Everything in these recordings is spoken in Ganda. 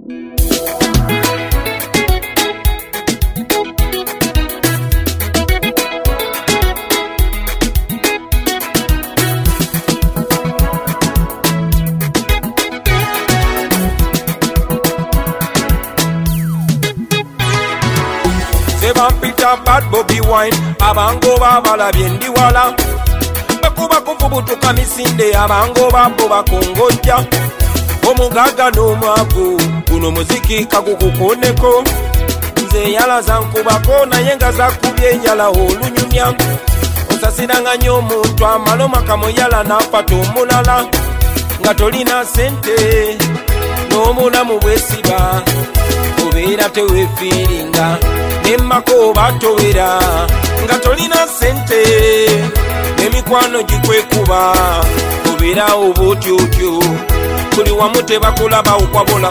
Peter Bad Bobby Wine abango babala byendi wala bakuba kufubutuka misinde abango babo bakongojja omugaga n'omwavu guno muziki kagukukoneko nze yala zankubako naye nga zakubye enjala olunyumya osasiranga nnyo omuntu amaloma kamuyala n'afata omulala nga tolina sente n'omulamu bwesiba obeera teweefiiringa nemmako batowera nga tolina sente n'emikwano gikwekuba obeera obotyotyo buli wamu tebakulaba okwabola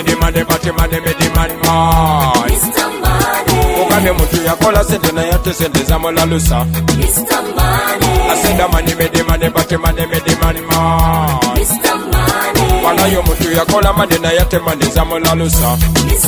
okane muntu yakola sente naye ate sente zamulalusa asenda walayo muntu yakola mane naye ate mane zamulalusa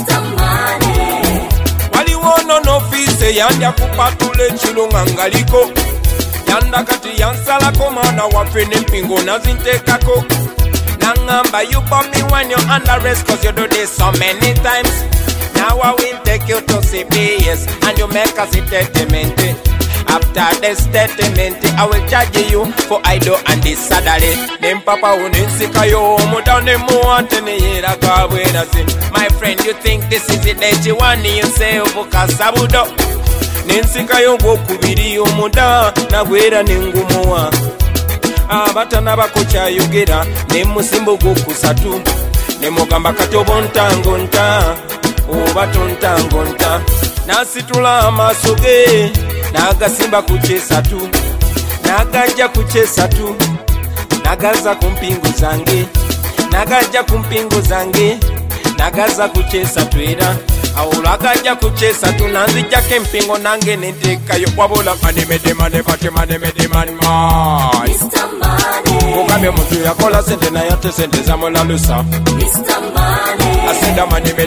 waliwo n'ofiise yandya kupatula ekirunga ngaliko yanda kati yansalako mwana waffe n'empingo nazinteekako nangamba you bought me when you're under arrest cause you do this so many times. Now I will take you to CBS and you make a statement. After the statement I will charge you for idle and disorderly. Then papa uninsika yo mudane muante neyera kabwera sin. My friend, you think this is the day one you say ubukasabudo. Ninsika yo gokubiri omuda nagwera nengumuwa. Abatana bakocha yogera nemusimbo gokusatu nemugamba katobo ntangonta oba tontangonta nasitula amaaso ge nagasimba ku kyesatu nagajja ku kyesatu nagaza ku mpingo zange nagajja ku mpingo zange nagaza ku kyesatu era awolo agajja ku kyesatu nanzijjako empingo nange nenteekayo wabula mugambe omuntu yakola sente naye ate sente zamulalusa asenda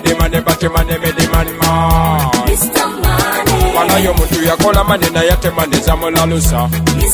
walayo omuntu yakola mane naye ate mane zamulalusa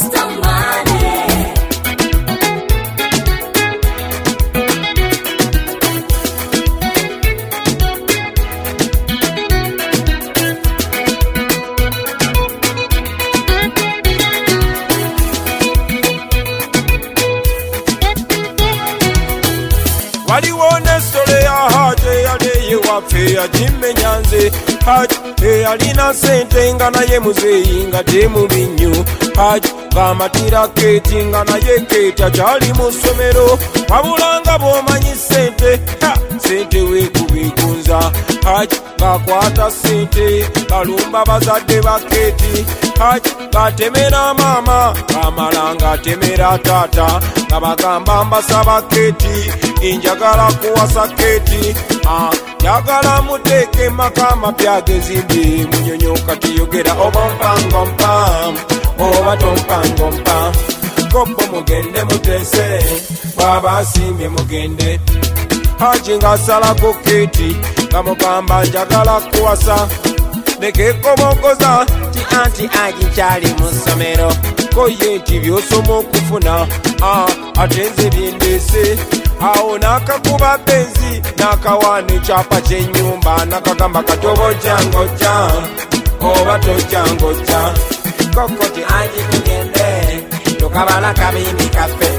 waliwo n'essole ya haje yali ewaffe yagimenyanze haje alina sente nga naye muzeeyi nga temubi nnyo haje ng'amatira keeti nga naye keeti akyali mu ssomero wabula nga bw'omanyi sente sente weekubikunza haje ng'akwata sente balumba bazadde ba keeti haje ng'atemera maama amala ng'atemera taata nga bagamba mbasaba keeti njagala kuwasa keeti njagala muteeke maka amapya agezimbi munyonyoka tiyogera oba mpangompa oba tompangompa kopo mugende muteese bwaba asimbye mugende haji ng'asalako keeti nga mugamba njagala kuwasa nekekomogoza ti anti agi nkyali mu ssomero koye nti by'osoma okufuna ate nze byendeese awo n'akakuba benzi n'akawaana ekyapa ky'ennyumba nakagamba katobo jangojja oba tojangojja kokoti angi tugende tukabala kabimbi kaffe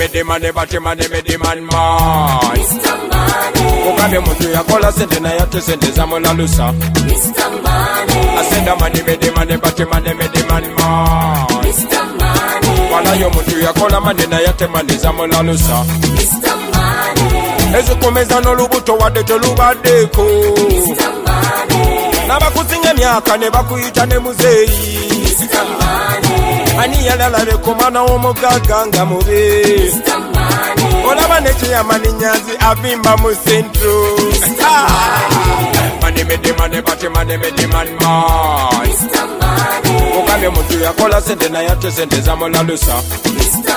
mugambye omuntu yakola sente naye ate sente zamulalusa asenda walayo omuntu yakola mane naye ate mane zamulalusa ezikomeza n'olubuto wadde telubaddeko n'abakusinga emyaka ne bakuyita ne muzeeyi ani yalalabeko mwana w'omugagga nga mube olaba nekyeyamani nyanzi avimba mu sentro mugambye omuntu yakola sente naye ate sente zamulalusa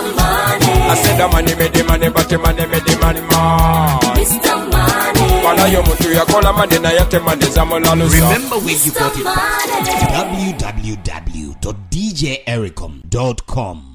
asenda walayo Teri omuntu yakola mande na yatemandeza mulalusa. Remember where you got it from. www.djericom.com